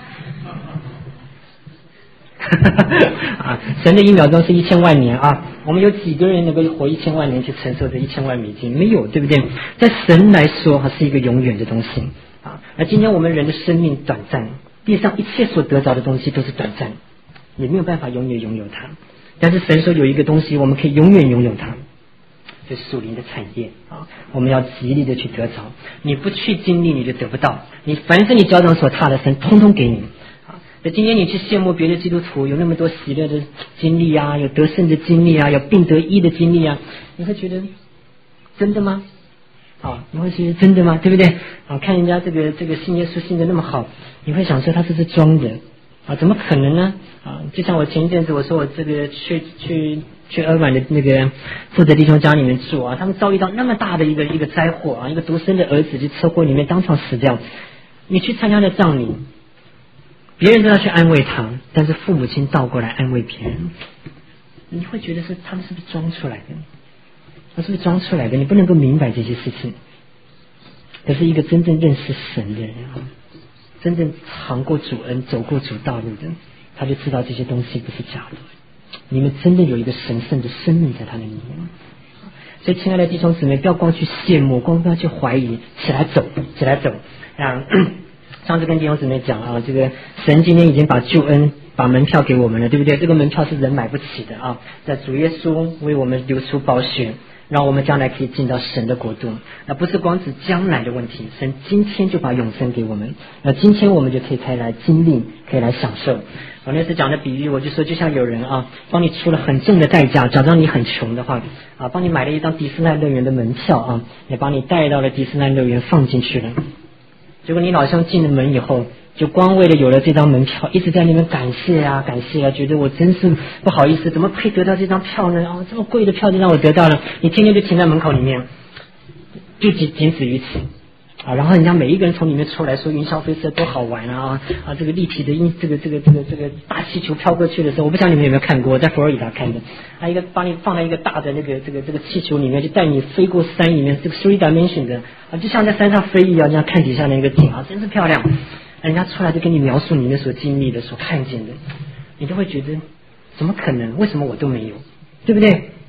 啊，神的一秒钟是一千万年啊！我们有几个人能够活一千万年去承受这一千万美金？没有，对不对？在神来说，它是一个永远的东西啊。而今天我们人的生命短暂，地上一切所得着的东西都是短暂。也没有办法永远拥有它，但是神说有一个东西我们可以永远拥有它，就是属灵的产业啊！我们要极力的去得着，你不去经历你就得不到，你凡是你脚掌所踏的，神通通给你啊！那今天你去羡慕别的基督徒有那么多喜乐的经历啊，有得胜的经历啊，有病得医的经历啊，你会觉得真的吗？啊，你会觉得真的吗？对不对？啊，看人家这个这个信耶稣信的那么好，你会想说他这是装的。啊，怎么可能呢？啊，就像我前一阵子我说我这个去去去尔湾的那个负责弟兄家里面住啊，他们遭遇到那么大的一个一个灾祸啊，一个独生的儿子就车祸里面当场死掉。你去参加的葬礼，别人都要去安慰他，但是父母亲倒过来安慰别人，你会觉得是他们是不是装出来的？他是不是装出来的？你不能够明白这些事情。可是一个真正认识神的人啊，真正尝过主恩走过主道路的，他就知道这些东西不是假的，你们真的有一个神圣的生命在他的里面。所以亲爱的弟兄姊妹，不要光去羡慕，光不要去怀疑，起来走，起来走啊！上次跟弟兄姊妹讲啊，这个神今天已经把救恩把门票给我们了，对不对？这个门票是人买不起的啊，在主耶稣为我们流出宝血，让我们将来可以进到神的国度。那不是光指将来的问题，神今天就把永生给我们，那今天我们就可以开来经历，可以来享受。我那次讲的比喻，我就说就像有人啊，帮你出了很重的代价，假装你很穷的话啊，帮你买了一张迪士尼乐园的门票啊，也帮你带到了迪士尼乐园放进去了。结果你老兄进了门以后，就光为了有了这张门票，一直在那边感谢啊感谢啊，觉得我真是不好意思，怎么配得到这张票呢？哦，这么贵的票就让我得到了，你天天就停在门口里面，就仅仅止于此啊。然后人家每一个人从里面出来说云霄飞车多好玩啊啊，这个立体的音，这个这个这个这个大气球飘过去的时候，我不知道你们有没有看过，在佛罗里达看的，啊一个把你放在一个大的那个这个这个气球里面，就带你飞过山里面，这个 three dimension 的啊，就像在山上飞一样，这样看底下那个景啊，真是漂亮。人家出来就跟你描述你们所经历的、所看见的，你就会觉得怎么可能？为什么我都没有？对不对？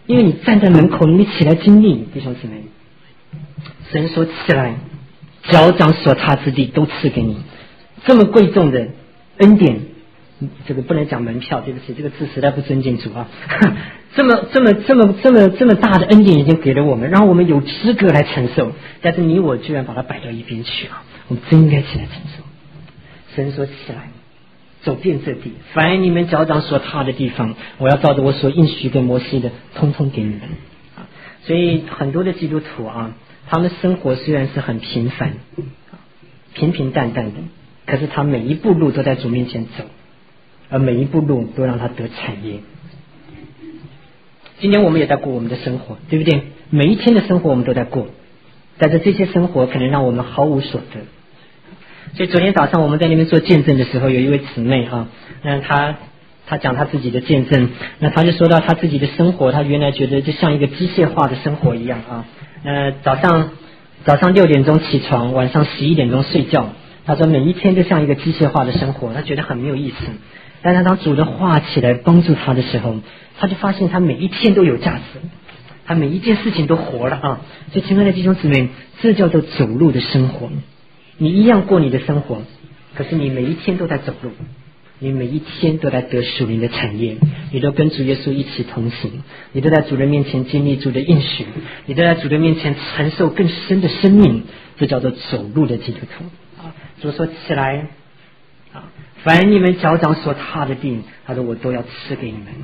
因为你站在门口，你没起来经历，弟兄姊妹，神说起来，脚掌所踏之地都赐给你，这么贵重的恩典，这个不能讲门票，对不起，这个字实在不尊敬主啊。这么这么这么这么这么大的恩典已经给了我们，让我们有资格来承受，但是你我居然把它摆到一边去啊！我们真应该起来承受。神说起来，走遍这地，凡你们脚掌所踏的地方，我要照着我所应许给摩西的，通通给你们啊！所以很多的基督徒啊，他们的生活虽然是很平凡、平平淡淡的，可是他每一步路都在主面前走，而每一步路都让他得产业。今天我们也在过我们的生活，对不对？每一天的生活我们都在过，但是这些生活可能让我们毫无所得。所以昨天早上我们在那边做见证的时候，有一位姊妹啊，那她她讲她自己的见证，那她就说到她自己的生活，她原来觉得就像一个机械化的生活一样啊。那早上早上六点钟起床，晚上十一点钟睡觉。她说每一天都像一个机械化的生活，她觉得很没有意思。但是当主的话起来帮助她的时候，她就发现她每一天都有价值，她每一件事情都活了啊！所以亲爱的弟兄姊妹，这叫做走路的生活。你一样过你的生活，可是你每一天都在走路，你每一天都在得属灵的产业，你都跟主耶稣一起同行，你都在主的面前经历主的应许，你都在主的面前承受更深的生命，这叫做走路的基督徒啊！主说起来啊，凡你们脚掌所踏的地，他说我都要赐给你们。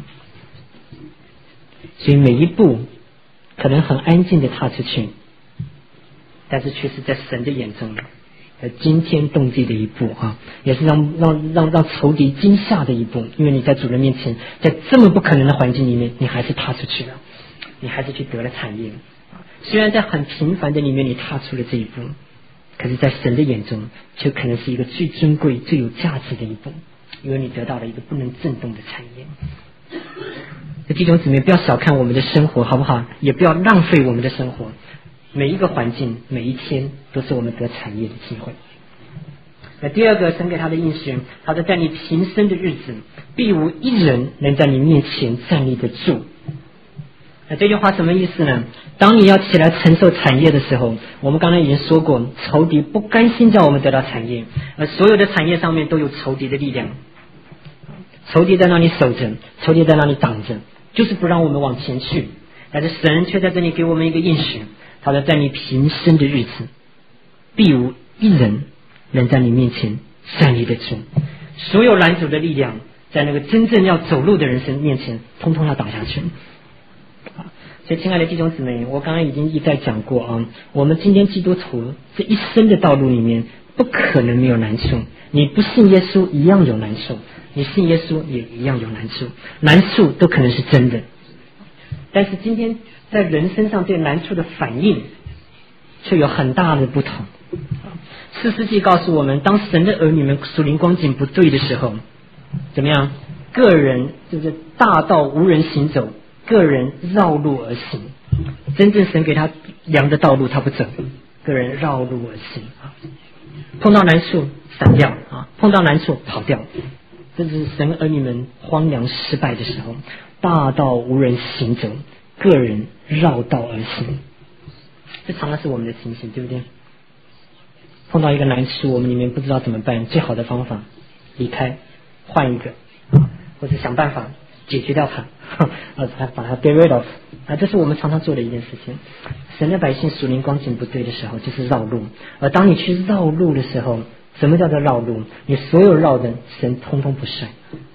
所以每一步可能很安静的踏出去，但是却是在神的眼中惊天动地的一步啊，也是让让让让仇敌惊吓的一步。因为你在主人面前，在这么不可能的环境里面，你还是踏出去了，你还是去得了产业。虽然在很平凡的里面你踏出了这一步，可是在神的眼中却可能是一个最尊贵最有价值的一步，因为你得到了一个不能震动的产业。弟兄姊妹，不要小看我们的生活好不好，也不要浪费我们的生活，每一个环境每一天都是我们得产业的机会。那第二个，神给他的应许，他说在你平生的日子，必无一人能在你面前站立得住。那这句话什么意思呢？当你要起来承受产业的时候，我们刚才已经说过，仇敌不甘心叫我们得到产业，而所有的产业上面都有仇敌的力量，仇敌在那里守着，仇敌在那里挡着，就是不让我们往前去。但是神却在这里给我们一个应许，他说在你平生的日子，必无一人能在你面前站立得住。所有拦阻的力量，在那个真正要走路的人生面前，通通要打下去。所以亲爱的弟兄姊妹，我刚刚已经一再讲过啊，我们今天基督徒这一生的道路里面，不可能没有难处。你不信耶稣一样有难处，你信耶稣也一样有难处，难处都可能是真的。但是今天在人身上对难处的反应却有很大的不同。四世纪告诉我们，当神的儿女们属灵光景不对的时候，怎么样？个人就是大道无人行走，个人绕路而行。真正神给他量的道路他不走，个人绕路而行啊。碰到难处闪掉啊，碰到难处跑掉。这是神儿女们荒凉失败的时候，大道无人行走，个人绕道而行。这常常是我们的情形，对不对？碰到一个难处，我们里面不知道怎么办，最好的方法离开，换一个，或者想办法解决掉它，呃，把它 get rid of 啊，这是我们常常做的一件事情。神的百姓属灵光景不对的时候，就是绕路。而当你去绕路的时候，什么叫做绕路？你所有绕的，神通通不算。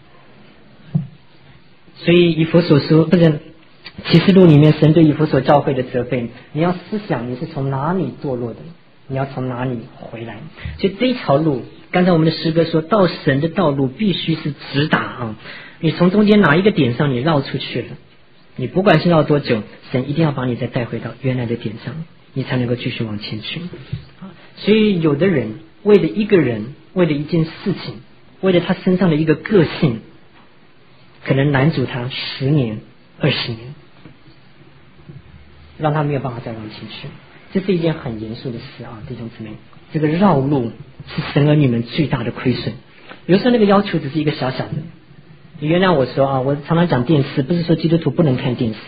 所以以弗所书不是启示录里面神对以弗所教会的责备，你要思想你是从哪里堕落的，你要从哪里回来。所以这一条路，刚才我们的诗歌说到神的道路必须是直达啊！你从中间哪一个点上你绕出去了，你不管是绕多久，神一定要把你再带回到原来的点上，你才能够继续往前去。所以有的人为了一个人，为了一件事情，为了他身上的一个个性，可能拦阻他十年二十年，让他没有办法再往前去。这是一件很严肃的事啊，弟兄姊妹，这个绕路是神儿女们最大的亏损。有时候那个要求只是一个小小的，你原谅我说啊，我常常讲电视，不是说基督徒不能看电视，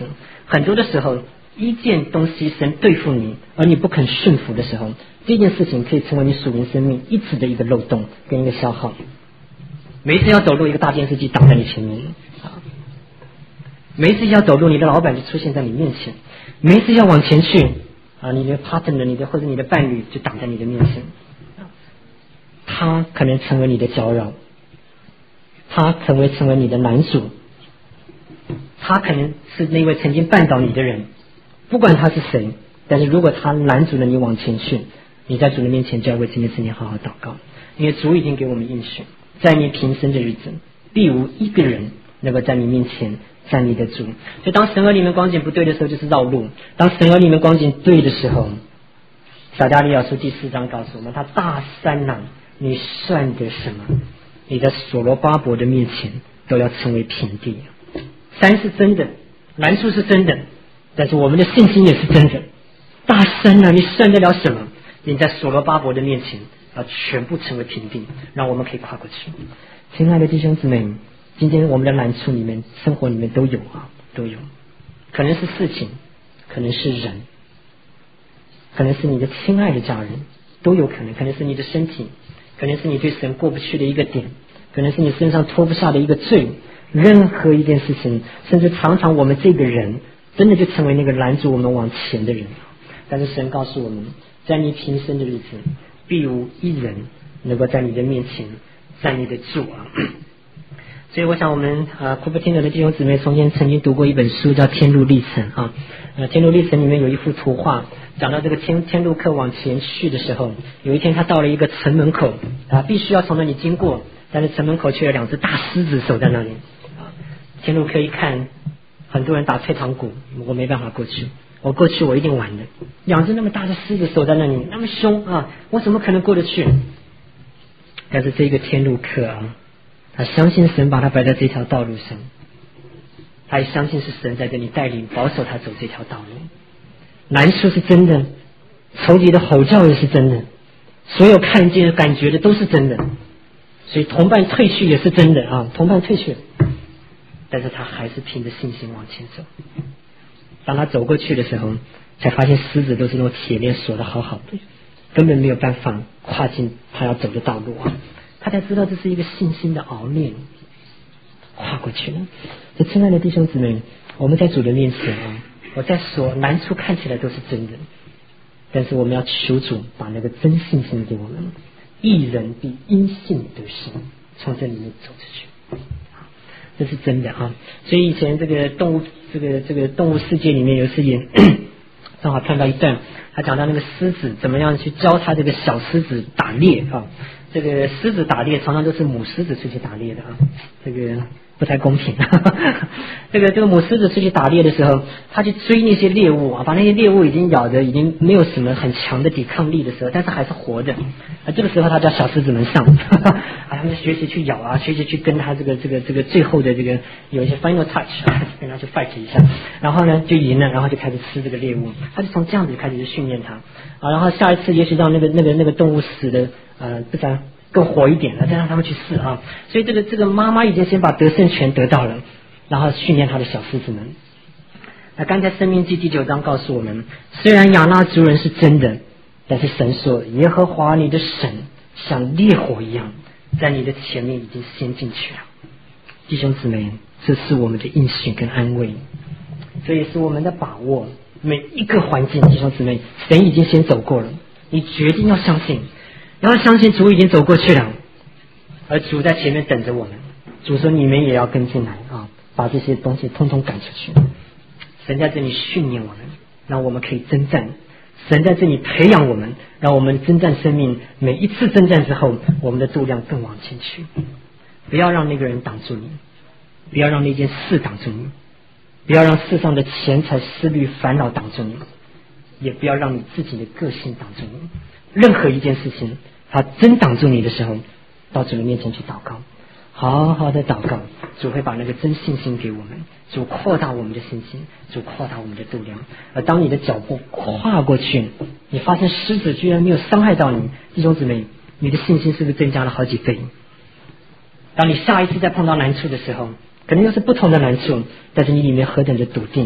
很多的时候，一件东西神对付你，而你不肯顺服的时候，这件事情可以成为你属灵生命一直的一个漏洞跟一个消耗。每一次要走路，一个大电视机挡在你前面啊；每一次要走路，你的老板就出现在你面前；每一次要往前去啊，你的 partner、你的或者你的伴侣就挡在你的面前。他可能成为你的搅扰，他可能会成为你的拦阻，他可能是那位曾经绊倒你的人，不管他是谁，但是如果他拦阻了你往前去，你在主的面前就要为这件事情好好祷告，因为主已经给我们应许，在你平生的日子，必无一个人能够在你面前站立得住。所以当神和你们光景不对的时候，就是绕路；当神和你们光景对的时候，撒迦利亚书第四章告诉我们，他大山呐，你算得什么？你在所罗巴伯的面前都要成为平地。山是真的，难处是真的，但是我们的信心也是真的。大山啊，你算得了什么？你在所罗巴伯的面前要全部成为平地，让我们可以跨过去。亲爱的弟兄姊妹，今天我们的难处里面，生活里面都有啊，都有。可能是事情，可能是人，可能是你的亲爱的家人，都有可能。可能是你的身体，可能是你对神过不去的一个点，可能是你身上脱不下的一个罪。任何一件事情，甚至常常我们这个人真的就成为那个拦阻我们往前的人。但是神告诉我们，在你平生的日子，必无一人能够在你的面前站立得住啊。所以我想我们啊，库珀听的弟兄姊妹从前曾经读过一本书叫《天路历程》啊。呃，《天路历程》里面有一幅图画，讲到这个天天路客往前去的时候，有一天他到了一个城门口啊，必须要从那里经过，但是城门口却有两只大狮子守在那里啊。天路客一看，很多人打退堂鼓，我没办法过去，我过去我一定完的。两只那么大的狮子守在那里，那么凶啊，我怎么可能过得去？但是这个天路客啊，他相信神把他摆在这条道路上，他也相信是神在这里带领保守他走这条道路。难处是真的，仇敌的吼叫也是真的，所有看见感觉的都是真的，所以同伴退去也是真的啊，同伴退去，但是他还是凭着信心往前走。当他走过去的时候，才发现狮子都是用铁链锁得好好的，根本没有办法跨进他要走的道路啊。他才知道这是一个信心的熬炼，跨过去了。所以亲爱的弟兄姊妹，我们在主的面前啊，我在所难处看起来都是真的，但是我们要求主把那个真信心给我们。义人必因信得生，从这里面走出去，这是真的啊。所以以前这个动物这个这个动物世界里面有一次演正好看到一段，他讲到那个狮子怎么样去教他这个小狮子打猎啊。这个狮子打猎常常都是母狮子出去打猎的啊，这个不太公平。这个这个母狮子出去打猎的时候，他去追那些猎物啊，把那些猎物已经咬得已经没有什么很强的抵抗力的时候，但是还是活的啊。这个时候他叫小狮子们上，啊，他们学习去咬啊，学习去跟他这个这个这个最后的这个有一些 final touch 啊，跟他去 fight 一下，然后呢就赢了，然后就开始吃这个猎物。他就从这样子开始去训练他啊，然后下一次也许让那个那个那个动物死的呃不然更活一点了，再让他们去试啊。所以这个这个妈妈已经先把得胜权得到了，然后训练他的小狮子们。那刚才申命记第九章告诉我们，虽然亚衲族人是真的，但是神说耶和华你的神像烈火一样在你的前面已经先进去了。弟兄姊妹，这是我们的应许跟安慰，这也是我们的把握。每一个环境，弟兄姊妹，神已经先走过了，你决定要相信，然后相信主已经走过去了，而主在前面等着我们。主说你们也要跟进来啊，把这些东西通通赶出去。神在这里训练我们，让我们可以征战。神在这里培养我们，让我们征战生命。每一次征战之后，我们的度量更往前去。不要让那个人挡住你，不要让那件事挡住你，不要让世上的钱财思虑烦恼挡住你，也不要让你自己的个性挡住你。任何一件事情他真挡住你的时候，到主的面前去祷告，好好的祷告，主会把那个真信心给我们，主扩大我们的信心，主扩大我们的度量。而当你的脚步跨过去，你发现狮子居然没有伤害到你，弟兄姊妹，你的信心是不是增加了好几倍？当你下一次再碰到难处的时候，可能又是不同的难处，但是你里面何等的笃定，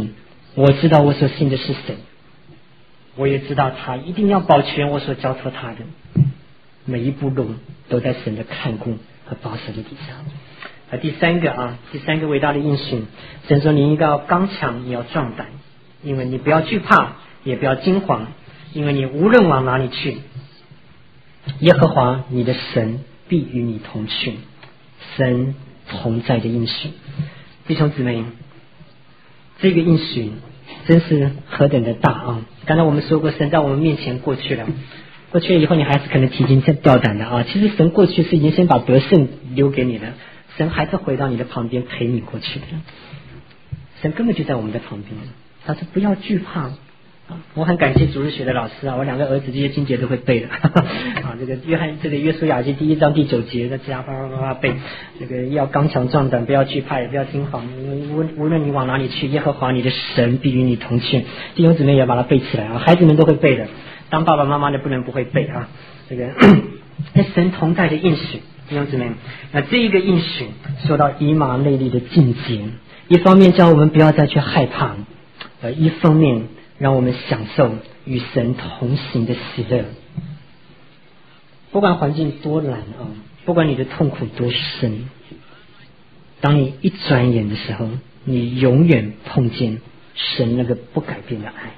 我知道我所信的是谁，我也知道他一定要保全我所交托他的，每一步路都在神的看顾和保守的底下。啊，第三个啊，第三个伟大的应许，神说你应该要刚强，你要壮胆，因为你不要惧怕，也不要惊慌，因为你无论往哪里去，耶和华你的神必与你同去。神同在的应许，弟兄姊妹，这个应许真是何等的大啊！刚才我们说过，神在我们面前过去了，过去了以后你还是可能提心吊胆的啊。其实神过去是已经先把得胜留给你了，神还是回到你的旁边陪你过去的。神根本就在我们的旁边，他说不要惧怕。我很感谢主日学的老师啊，我两个儿子这些经节都会背的啊。这个约翰这个约书亚记第一章第九节，在家啪啪啪背。这个要刚强壮胆，不要惧怕，也不要惊慌。无无论你往哪里去，耶和华你的神必与你同去。弟兄姊妹也要把它背起来啊，孩子们都会背的。当爸爸妈妈的不能不会背啊。这个那神同在的应许，弟兄姊妹，那这一个应许说到以马内利的境界，一方面叫我们不要再去害怕，呃，一方面让我们享受与神同行的喜乐。不管环境多难啊，不管你的痛苦多深，当你一转眼的时候，你永远碰见神那个不改变的爱。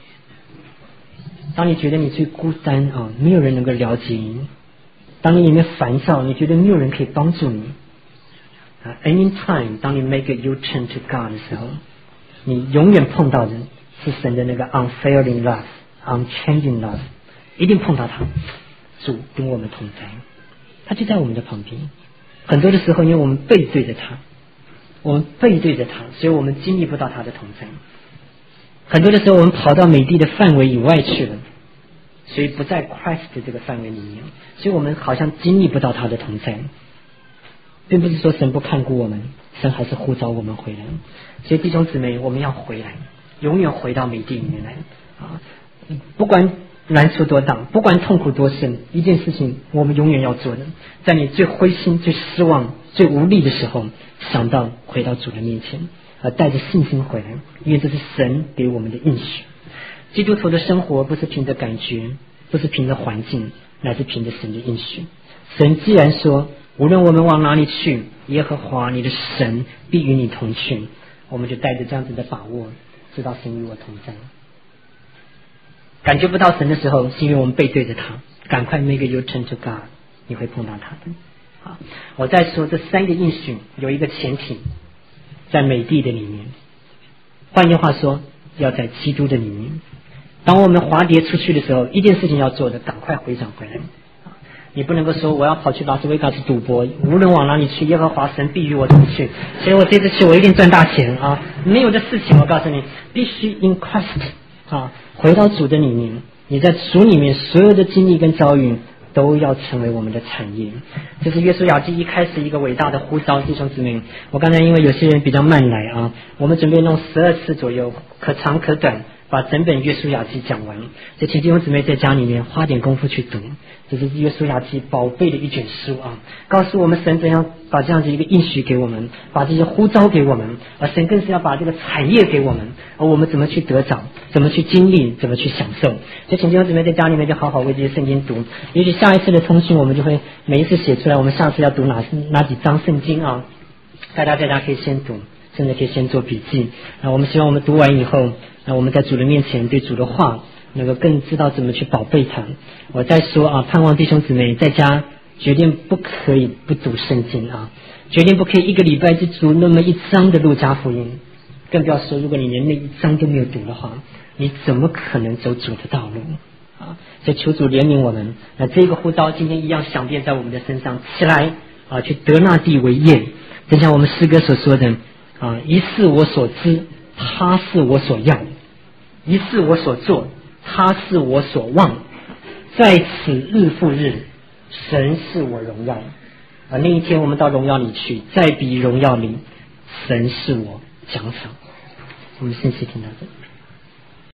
当你觉得你最孤单啊，没有人能够了解你，当你里面烦躁，你觉得没有人可以帮助你啊 anytime 当你 make a U-turn to God 的时候，你永远碰到的是神的那个 unfailing love unchanging love， 一定碰到他。主跟我们同在，他就在我们的旁边。很多的时候因为我们背对着他，我们背对着他，所以我们经历不到他的同在。很多的时候我们跑到美地的范围以外去了，所以不在 Christ 的这个范围里面，所以我们好像经历不到他的同在。并不是说神不看顾我们，神还是呼召我们回来。所以弟兄姊妹，我们要回来，永远回到美地里面来啊！不管难处多大，不管痛苦多深，一件事情我们永远要做的，在你最灰心、最失望、最无力的时候，想到回到主的面前，而带着信心回来，因为这是神给我们的应许。基督徒的生活不是凭着感觉，不是凭着环境，乃是凭着神的应许。神既然说无论我们往哪里去，耶和华你的神必与你同去，我们就带着这样子的把握，知道神与我同在。感觉不到神的时候，是因为我们背对着他，赶快 make a U-turn to God， 你会碰到他的。好，我再说这三个应许有一个前提，在美地的里面，换句话说，要在基督的里面。当我们滑跌出去的时候，一件事情要做的，赶快回转回来。你不能够说我要跑去拉斯维加斯赌博，无论往哪里去，耶和华神必与我同去，所以我这次去我一定赚大钱啊！没有这事情，我告诉你，必须 in Christ 啊，回到主的里面，你在主里面所有的经历跟遭遇都要成为我们的产业。这是约书亚记一开始一个伟大的呼召，弟兄姊妹。我刚才因为有些人比较慢来啊，我们准备弄十二次左右，可长可短，把整本约书亚记讲完。所以请弟兄姊妹在家里面花点功夫去读，这是约书亚记宝贝的一卷书啊，告诉我们神怎样把这样子一个应许给我们，把这些呼召给我们，而神更是要把这个产业给我们，而我们怎么去得着，怎么去经历，怎么去享受。所以请弟兄姊妹在家里面就好好为这些圣经读，也许下一次的通讯我们就会每一次写出来，我们下次要读哪哪几章圣经啊，大家在家可以先读，甚至可以先做笔记。那我们希望我们读完以后，那我们在主的面前对主的话能够更知道怎么去宝贝它。我再说啊，盼望弟兄姊妹在家决定不可以不读圣经啊，决定不可以一个礼拜只读那么一章的路加福音，更不要说如果你连那一章都没有读的话，你怎么可能走主的道路啊？所以求主怜悯我们。那这个呼召今天一样响遍在我们的身上，起来啊，去得那地为业。就像我们诗歌所说的啊，一是我所知，他是我所要；一是我所做，他是我所望。在此日复日，神是我荣耀啊！那一天我们到荣耀里去，在彼荣耀里，神是我奖赏。我们先去听到这。